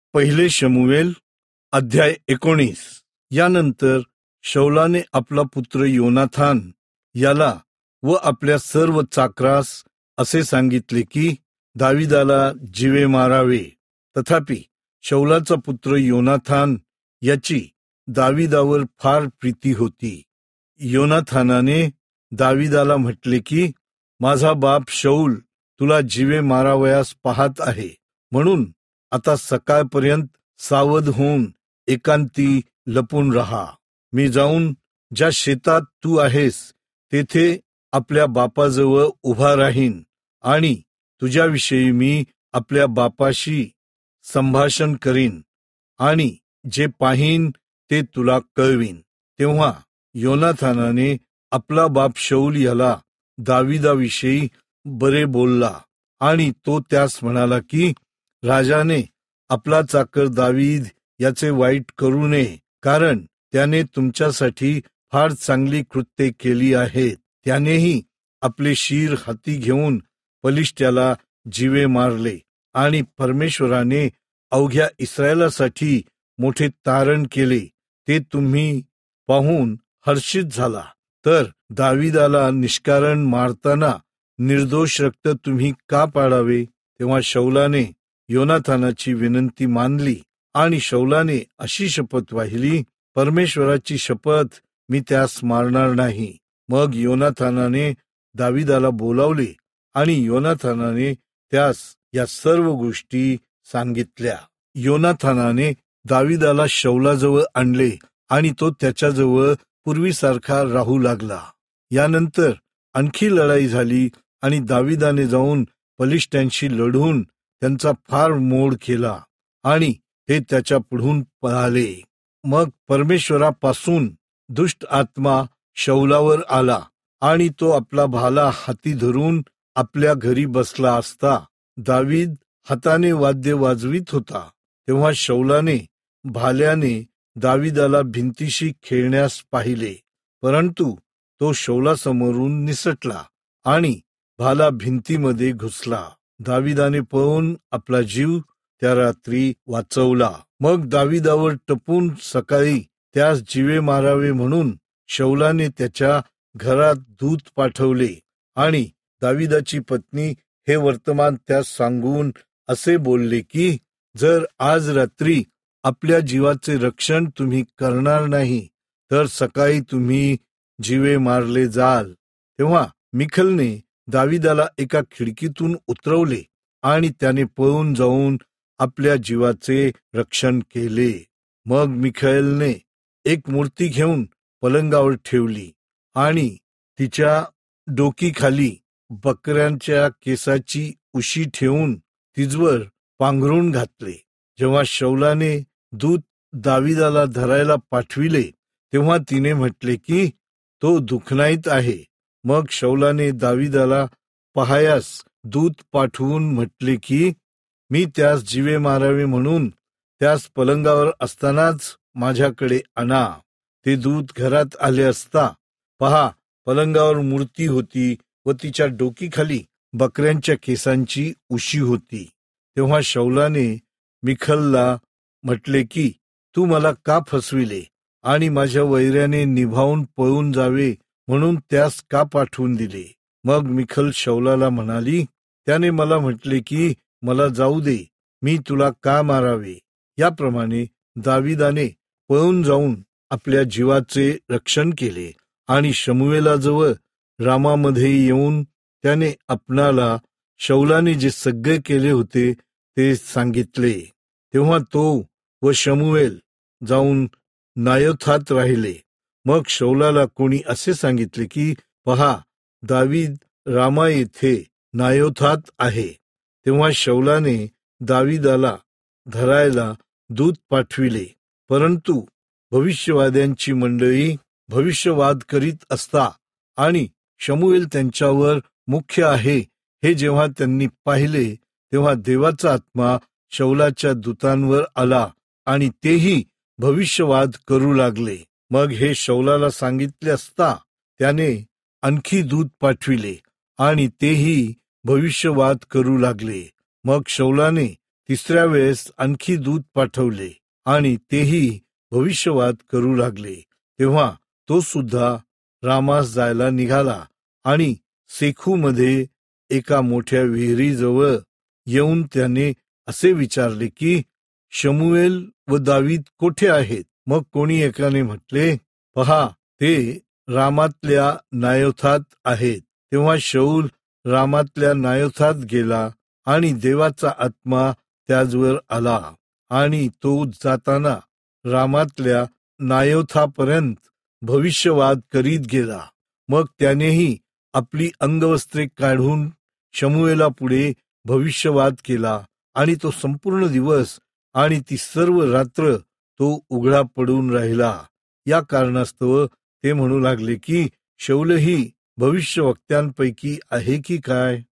पहिले शमूएल अध्याय 19. यानंतर शौलाने आपला पुत्र योनाथान याला व आपल्या सर्व चाकरास असे सांगितले की दाविदाला जीवे मारावे. तथापि शौलाचा पुत्र योनाथान याची दाविदावर फार प्रीती होती. योनाथानाने दाविदाला म्हटले की माझा बाप शौल तुला जीवे मारावयास पाहत आहे, म्हणून आता सकाळपर्यंत सावध होऊन एकांती लपून राहा. मी जाऊन ज्या शेतात तू आहेस तेथे आपल्या बापाजवळ उभा राहीन आणि तुझ्याविषयी मी आपल्या बापाशी संभाषण करीन आणि जे पाहीन ते तुला कळवीन. तेव्हा योनाथानाने आपला बाप शौल याला दाविदाविषयी बरे बोलला आणि तो त्यास म्हणाला की राजाने आपला चाकर दावीद याचे वाईट करू नये, कारण त्याने तुमच्यासाठी फार चांगली कृत्ये केली आहेत. त्यानेही आपले शीर हाती घेऊन पलिष्ट्याला जीवे मारले आणि परमेश्वराने अवघ्या इस्रायलासाठी मोठे तारण केले, ते तुम्ही पाहून हर्षित झाला. तर दाविदाला निष्कारण मारताना निर्दोष रक्त तुम्ही का पाडावे? तेव्हा शौलाने योनाथानाची विनंती मानली आणि शौलाने अशी शपथ वाहिली, परमेश्वराची शपथ, मी त्यास मारणार नाही. मग योनाथानाने दाविदाला बोलावले आणि योनाथानाने त्यास या सर्व गोष्टी सांगितल्या. योनाथानाने दाविदाला शौलाजवळ आणले आणि तो त्याच्याजवळ पूर्वीसारखा राहू लागला. यानंतर आणखी लढाई झाली आणि दाविदाने जाऊन पलिष्ट्यांशी लढून त्यांचा फार मोड केला आणि ते त्याच्या पुढून पळाले. मग परमेश्वरापासून दुष्ट आत्मा शौलावर आला आणि तो आपला भाला हाती धरून आपल्या घरी बसला असता दावीद हाताने वाद्य वाजवीत होता. तेव्हा शौलाने भाल्याने दाविदाला भिंतीशी खेळण्यास पाहिले, परंतु तो शौलासमोरून निसटला आणि भाला भिंतीमध्ये घुसला. दाविदाने पळून आपला जीव त्या रात्री वाचवला. मग दाविदावर टपून सकाळी त्यास जीवे मारावे म्हणून शौलाने त्याच्या घरात दूत पाठवले आणि दाविदाची पत्नी हे वर्तमान त्यास सांगून असे बोलले की जर आज रात्री आपल्या जीवाचे रक्षण तुम्ही करणार नाही तर सकाळी तुम्ही जीवे मारले जाल. तेव्हा मिखलने दाविदाला एका खिडकीतून उतरवले आणि त्याने पळून जाऊन आपल्या जीवाचे रक्षण केले. मग मिखाएलने एक मूर्ती घेऊन पलंगावर ठेवली आणि तिच्या डोकीखाली बकऱ्यांच्या केसाची उशी ठेवून तिजवर पांघरून घातले. जेव्हा शौलाने दूत दाविदाला धरायला पाठविले तेव्हा तिने म्हटले की तो दुखनाईत आहे. मग शौलाने दाविदाला पहायास दूत पाठवून म्हटले की मी त्यास जीवे मारावे म्हणून त्यास पलंगावर असतानाच माझ्याकडे आणा. ते दूत घरात आले असता पहा, पलंगावर मूर्ती होती व तिच्या डोकीखाली बकऱ्यांच्या केसांची उशी होती. तेव्हा शौलाने मिखलला म्हटले की तू मला का फसविले आणि माझ्या वैऱ्याने निभावून पळून जावे म्हणून त्यास का पाठवून दिले? मग मिखल शौलाला म्हणाली, त्याने मला म्हटले की मला जाऊ दे, मी तुला का मारावे? याप्रमाणे दाविदाने पळून जाऊन आपल्या जीवाचे रक्षण केले आणि शमूएलाजवळ रामामध्ये येऊन त्याने आपणाला शौलाने जे सगळे केले होते ते सांगितले. तेव्हा तो व शमूएल जाऊन नायोथात राहिले. मग शौलाला कोणी असे सांगितले की पहा, दावीद रामा येथे नायोथात आहे. तेव्हा शौलाने दाविदाला धरायला दूत पाठविले, परंतु भविष्यवाद्यांची मंडळी भविष्यवाद करीत असता आणि शमूएल त्यांच्यावर मुख्य आहे हे जेव्हा त्यांनी पाहिले तेव्हा देवाचा आत्मा शौलाच्या दूतांवर आला आणि तेही भविष्यवाद करू लागले. मग हे शौलाला सांगितले असता त्याने आणखी दूत पाठविले आणि तेही भविष्यवाद करू लागले. मग शौलाने तिसऱ्या वेळेस आणखी दूत पाठवले आणि तेही भविष्यवाद करू लागले. तेव्हा तो सुद्धा रामास जायला निघाला आणि सेखूमध्ये एका मोठ्या विहिरीजवळ येऊन त्याने असे विचारले की शमूएल व दावीद कोठे आहेत? मग कोणी एकाने म्हटले, पहा, ते रामातल्या नायोथात आहेत. तेव्हा शाऊल रामातल्या नायोथात गेला आणि देवाचा आत्मा त्याजवर आला आणि तो जाताना रामातल्या नायोथापर्यंत भविष्यवाद करीत गेला. मग त्यानेही आपली अंगवस्त्रे काढून शमूएला पुढे भविष्यवाद केला आणि तो संपूर्ण दिवस आणि ती सर्व रात्र तो उघडा पडून राहिला. या कारणास्तव ते म्हणू लागले की शाऊलही भविष्यवक्त्यांपैकी आहे की काय?